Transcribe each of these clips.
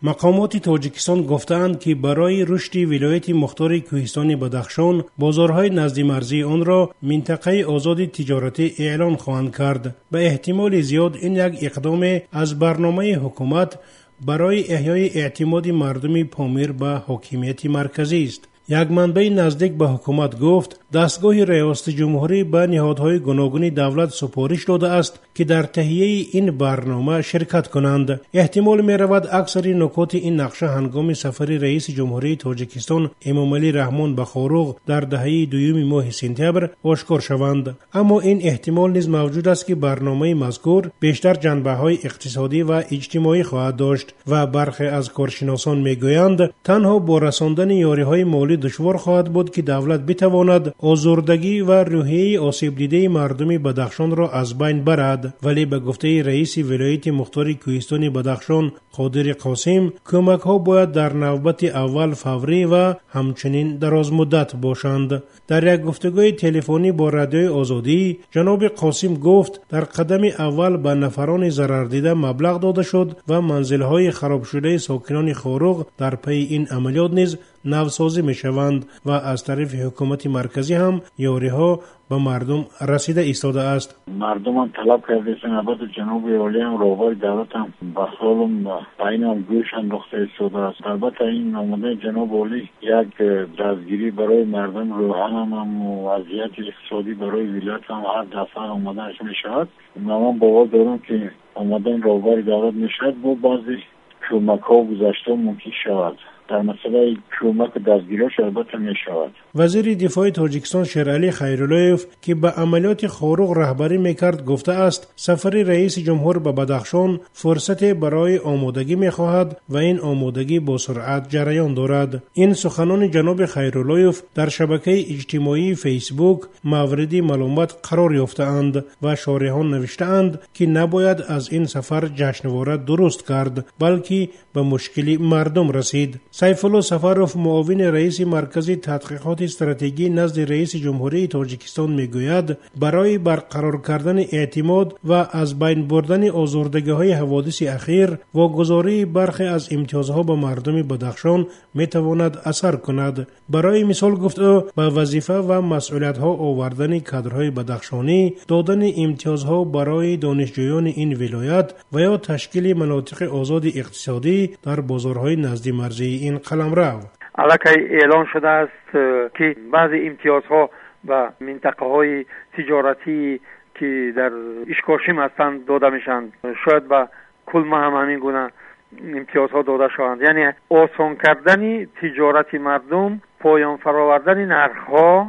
مقامات تاجیکستان گفتند که برای رشد ولایت مختار کوهستان بدخشان بازارهای نزد مرزی آن را منطقه آزاد تجارتی اعلان خواهند کرد. به احتمال زیاد این یک اقدام از برنامه حکومت برای احیای اعتماد مردم پامیر به حاکمیت مرکزی است. یک منبع نزدیک به حکومت گفت دستگاه ریاست جمهوری به نهادهای گوناگون دولت سپارش داده است که در تهیه این برنامه شرکت کنند. احتمال می رود اکثر نکات این نقشه هنگام سفر رئیس جمهوری تاجیکستان امامعلی رحمان به خاروغ در دهه دوم ماه سپتامبر آشکار شوند. اما این احتمال نیز موجود است که برنامه مذکور بیشتر جنبه‌های اقتصادی و اجتماعی خواهد داشت و برخی از کارشناسان میگویند تنها با رساندن یاری‌های مالی دشوار خواهد بود که دولت بتواند آزردگی و روحیه آسیب دیده مردم بدخشان را از بین برد. ولی به گفته رئیس ولایت مختار کوهستان بدخشان قادر قاسم کمک ها باید در نوبت اول فوری و همچنین دراز مدت باشند. در یک گفتگوی تلفنی با رادیوی آزادی جناب قاسم گفت در قدم اول به نفران ضرر دیده مبلغ داده شد و منزل‌های خراب شده ساکنان خاروغ در پی این عملیات نیز نوسازی می شوند و از طرف حکومت مرکزی هم یاری ها به مردم رسیده ایستاده است. مردم هم طلب کرده سنبت جنوب عالی هم روبای دولت هم بخالم پایین هم گوش انداخته ایستاده است. البته این آمده جنوب عالی یک دستگیری برای مردم روحان هم و وضعیت اقتصادی برای ولایت هم هر دفعه آمدنش می شود. من باور دارم که آمدن روبای دولت می شود با بعضی کمک ها گذشته ممکن شود. در مسئله کمک دستگیریش البته می شود. وزیر دفاع تاجیکستان شیرعلی خیراللهیف که به عملیات خاروغ رهبری میکرد گفته است سفر رئیس جمهور به بدخشان فرصت برای آمادگی میخواهد و این آمادگی با سرعت جریان دارد. این سخنان جناب خیراللهیف در شبکه اجتماعی فیسبوک مورد ملامت قرار یافته‌اند و شارحان نوشته‌اند که نباید از این سفر جشنواره درست کرد بلکه به مشکلی مردم رسید. سیف الله سفروف معاون رئیس مرکز تحقیقات استراتژی نزد رئیس جمهوری تاجیکستان میگوید برای برقرار کردن اعتماد و از بین بردن آزردگی‌های حوادث اخیر واگذاری برخی از امتیازها به مردم بدخشان میتواند اثر کند. برای مثال گفت او به وظیفه و مسئولیت‌ها آوردن کادرهای بدخشانی، دادن امتیازها برای دانشجویان این ولایت و یا تشکیل مناطق آزاد اقتصادی در بازارهای نزد مرزی این قلمرو. الکی اعلان شده است که بعضی امتیازها و منطقه های تجارتی که در اشکاشیم هستند داده میشند. شاید به کل ما هم همین گونه امتیازها داده شوند. یعنی آسان کردن تجارت مردم، پایان فراوردن نرخ‌ها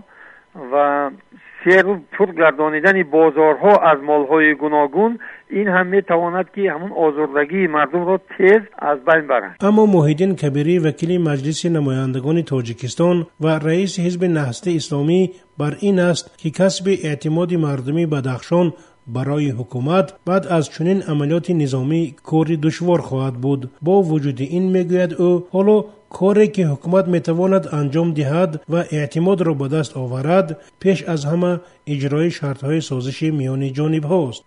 و سیر پرگردانیدن بازارها از مالهای گوناگون، این هم میتواند که همون آزردگی مردم را تیز از بین برد. اما محیدین کبیری وکیل مجلس نمایندگان تاجیکستان و رئیس حزب نهضت اسلامی بر این است که کسب اعتماد مردمی بدخشان برای حکومت بعد از چنین عملیات نظامی کاری دشوار خواهد بود. با وجود این میگوید او حالا کاری که حکومت میتواند انجام دهد و اعتماد را به دست آورد پیش از همه اجرای شرطهای سازش میان جانب هاست.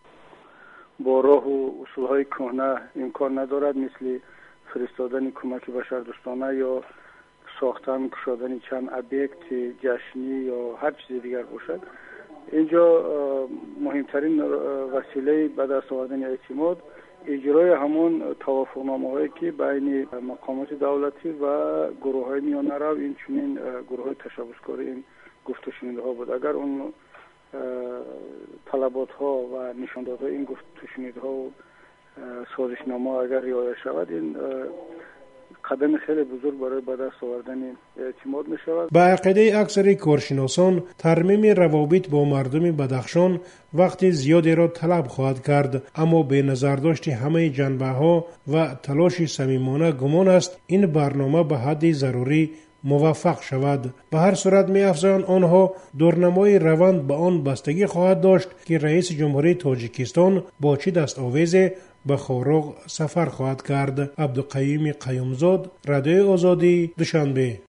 با راه و اصولهای کهنه امکان ندارد مثل فرستادن کمک بشردوستانه یا ساختن کشادن چند ابیکت جشنی یا هر چیز دیگر باشد. اینجا مهمترین وسیله به دست آوردن اعتماد اجرای همون توافقنامه‌هایی که بین مقامات دولتی و گروه‌های میانه رو این چنین گروه‌های تشابهکاری این گفت و شنیدها بود. اگر اون طلبات‌ها و نشاندادهای این گفت و شنیدها و سازشنامه اگر رعایت شود این قدم خیلی بزرگ برای به دست آوردن اعتماد می شود. به عقیده اکثر کارشناسان ترمیم روابط با مردم بدخشان وقت زیادی را طلب خواهد کرد، اما به نظر داشت همه جنبه ها و تلاش صمیمانه گمان است این برنامه به حد ضروری موفق شود. به هر صورت می افزایند آنها دورنمای روند به آن بستگی خواهد داشت که رئیس جمهوری تاجیکستان با چه دستاویز به خاروغ سفر خواهد کرد. عبدالقیوم قیومزاد، رادیوی آزادی، دوشنبه.